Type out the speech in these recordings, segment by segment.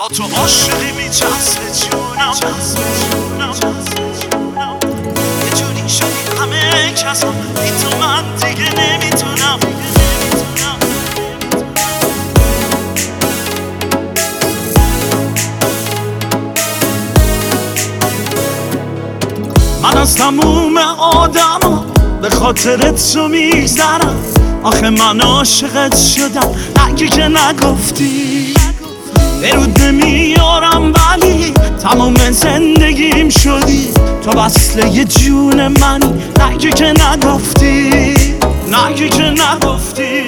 با تو عاشقی میچسبه جونم، یه جوری شدی همه کسا بی تو من دیگه نمیتونم. من از تموم آدم به خاطرت تو میگذرم، آخه من عاشقت شدم اگه که نگفتی. برود نمیارم ولی تمام زندگیم شدی، تو وصله جون منی نگه که نگفتی، نگه که نگفتی.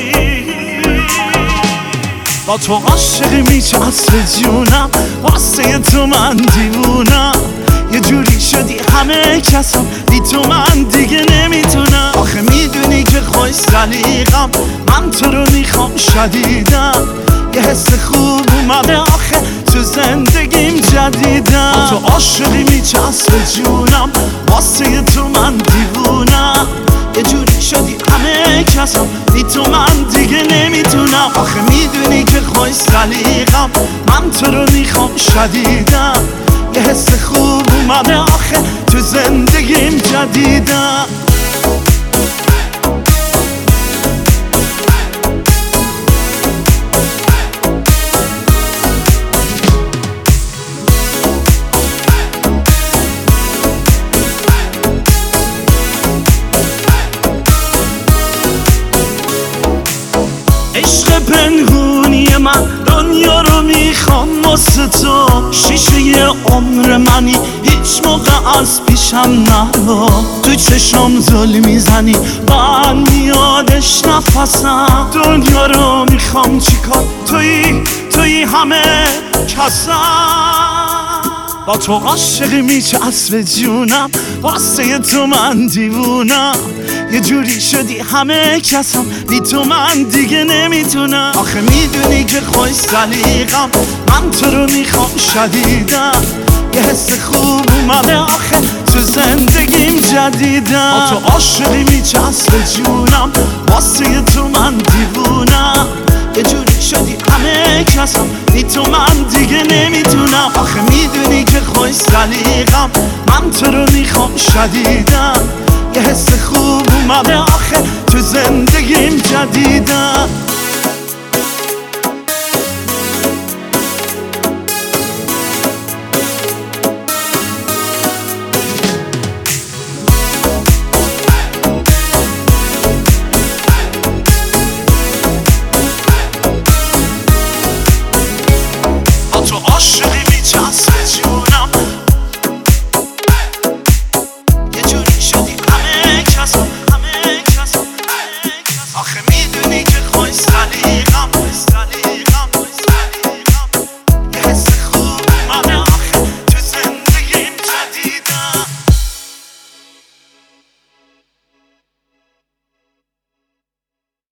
با تو عاشقی میچسبه جونم، واسه تو من دیوونم، یه جوری شدی همه کسم بی تو من دیگه نمیتونم. آخه میدونی که خوش سلیقم، من تو رو میخوام شدیدم، یه حس خوب اومده آخه تو زندگیم جدیدم. با تو عاشقی میچسبه جونم، واسه تو من دیوونم، یه جوری شدی همه کسم بی تو من دیگه نمیتونم. آخه میدونی که خوش سلیقم، من تو رو میخوام شدیدم، یه حس خوب اومده آخه تو زندگیم جدیدم. عشق پنهونی من دنیا رو میخوام واسه تو، شیشه عمر منی هیچ موقع از پیشم نرو. تو چشم زل میزنی من میادش نفسم، دنیا رو میخوام چیکار توی همه کسم. با تو عاشقی میچسبه جونم، واسه تو من دیوونم، یه جوری شدی همه کسم بی تو من دیگه نمیتونم. آخه میدونی که خوش سلیقم، من تو رو میخوام شدیدم، یه حس خوب اومده آخه تو زندگیم جدیدم. با تو عاشقی میچسبه جونم، واسه تو من دیوونم، یه جوری شدی همه کسم بی تو من دیگه نمیتونم. آخه میدونی که خوش سلیقم، من تو رو میخوام شدیدم، یه حس خوب اومده آخه تو زندگیم جدیدم. با تو عاشقی میچسبه